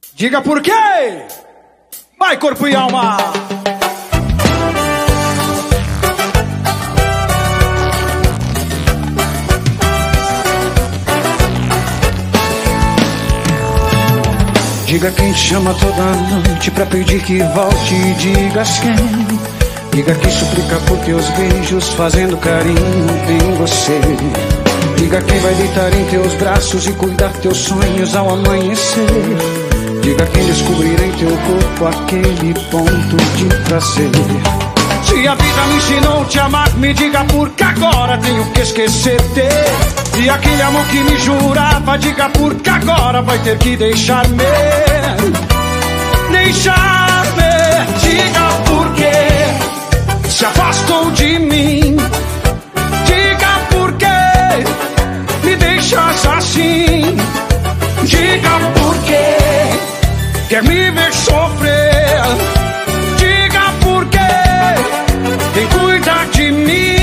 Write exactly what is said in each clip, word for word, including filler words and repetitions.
Diga por quê! Vai, corpo e alma! Diga quem te chama toda noite pra pedir que volte. Digas quem. Diga quem suplica por teus beijos, fazendo carinho em você. Diga quem vai deitar em teus braços e cuidar teus sonhos ao amanhecer. Diga quem descobrir em teu corpo aquele ponto de prazer. Se a vida me ensinou a te amar, me diga por que agora tenho que esquecer-te. E aquele amor que me jurava, diga por que agora vai ter que deixar-me. Deixar-me. Diga por que se afastou de mim. Diga por que me deixas assim. Diga por que quer me ver sofrer. Diga por que vem cuidar de mim.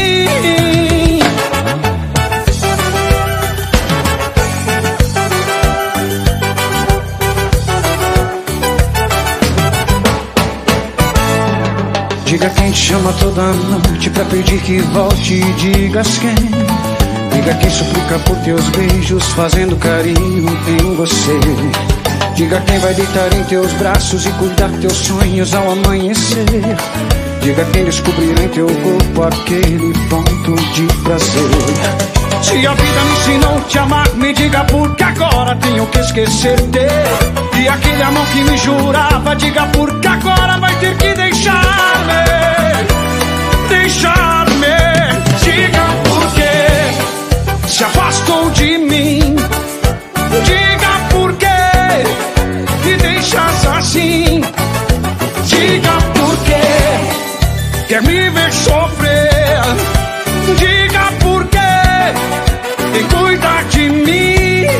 Diga quem te chama toda noite pra pedir que volte. Digas quem. Diga quem suplica por teus beijos, fazendo carinho em você. Diga quem vai deitar em teus braços e cuidar teus sonhos ao amanhecer. Diga quem descobrir em teu corpo aquele ponto de prazer. Se a vida me ensinou a te amar, me diga por que agora tenho que esquecer-te. E aquele amor que me jurava, diga por que agora vai ter que deixar-me. Deixar-me. Diga por que se afastou de mim. Diga por que me deixas assim. Diga por que quer me ver sofrer. Diga por que vem cuidar de mim.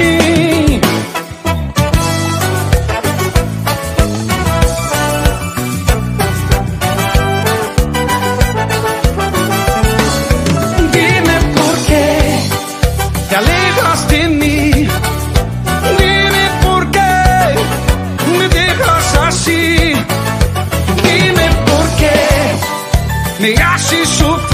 Dime por que te alejas de mim. Dime por que me dejas assim. Dime por que me haces sofrer.